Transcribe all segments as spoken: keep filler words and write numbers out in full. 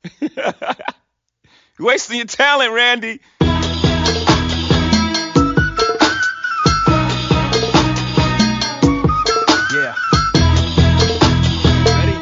You're wasting your talent, Randy. Yeah. Ready?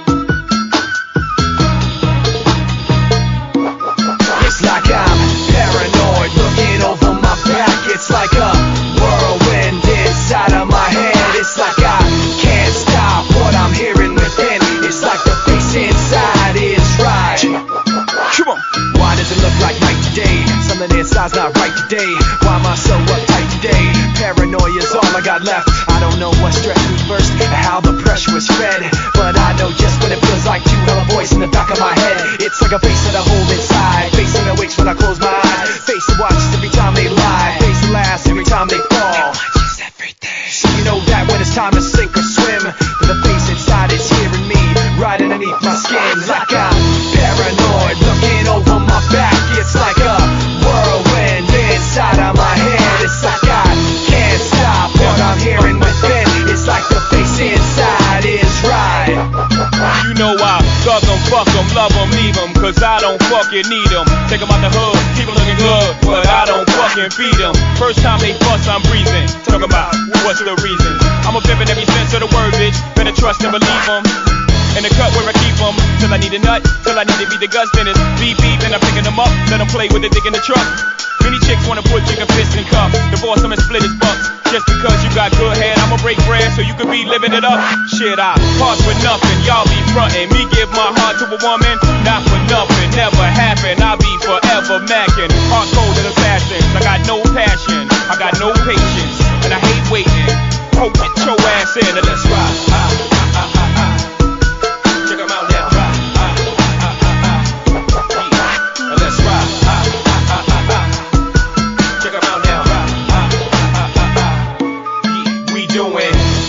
It's like I'm paranoid, looking over my back. It's like a whirlwind inside of my head. It's like I can't stop what I'm hearing within. It's like the face inside is right. Come on. Why does it look like night today? Something inside's not right today. Why am I so uptight today? Paranoia's all I got left. I don't know what stressed me first or how the pressure was fed, but I know just what it feels like to have a voice in the back of my head. It's like a face that I hold inside, face that awakes when I close my eyes, face that watches every time they lie, face that laughs every time they fall. So you know that when it's time to sink or swim, that the face inside is hearing me right underneath my skin. Like I'm paranoid, looking over my back. It's like a whirlwind inside of my head. It's like I can't stop what I'm hearing within. It's like the face inside is right. You know I thug 'em, fuck 'em, love 'em, leave 'em, cause I don't fucking need 'em. Take 'em out the hood, keep 'em looking good, but I don't fucking feed 'em. First time they fuss, I'm breathing. Talk about what's the reason. I'm a pimp in every sense of the word, bitch. Better trust and believe 'em. In the cut where I keep 'em, till I need a nut, till I need to be the guts, then it's beep beep, then I'm picking 'em up, let 'em play with the dick in the truck. Many chicks wanna put chicken fists in cuffs, divorce 'em and split his bucks. Just because you got good head, I'ma break bread so you could be living it up. Shit, I part for nothing, y'all be frontin'. Me give my heart to a woman, not for nothing, never happen. I'll be forever mackin', heart cold in assassins. I got no passion, I got no patience, and I hate waiting. Oh, get your ass in and let's ride. Ah, ah, ah, ah, ah. Check 'em out now. Ah, ah, ah, ah, ah, ah. Yeah. Let's ride. Ah, ah, ah, ah, ah. Check 'em out now. Ah, ah, ah, ah, ah. Yeah. We doing